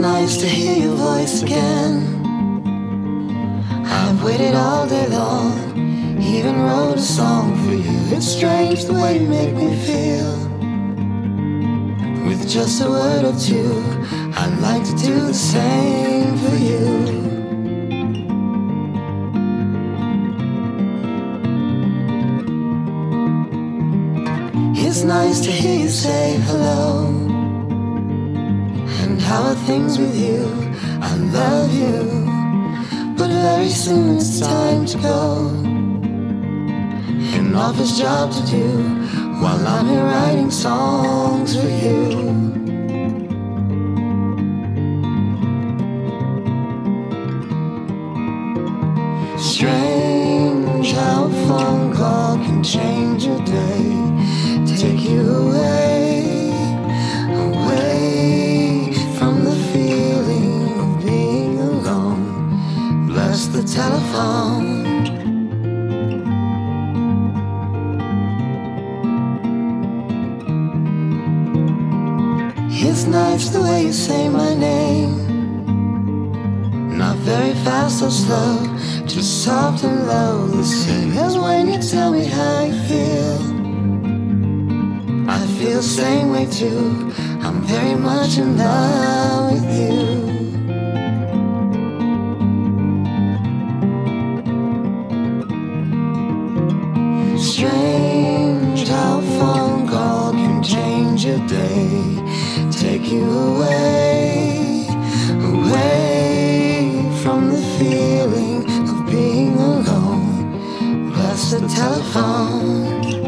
nice to hear your voice again. I've waited all day long, even wrote a song for you. It's strange the way you make me feel. With just a word or two, I'd like to do the same for you. It's nice to hear you say hello. And how are things with you? I love you, but very soon it's time to go. An office job to do while I'm here writing songs for you. Strange how a phone call can change your day, take you away, away from the feeling of being alone. Bless the telephone. It's nice the way you say my name. Not very fast or slow, just soft and low, the same as when you tell me how you feel. I feel the same way too, I'm very much in love with you. Strange how a phone call can change your day, take you away, away from the feeling of being alone. Bless the telephone.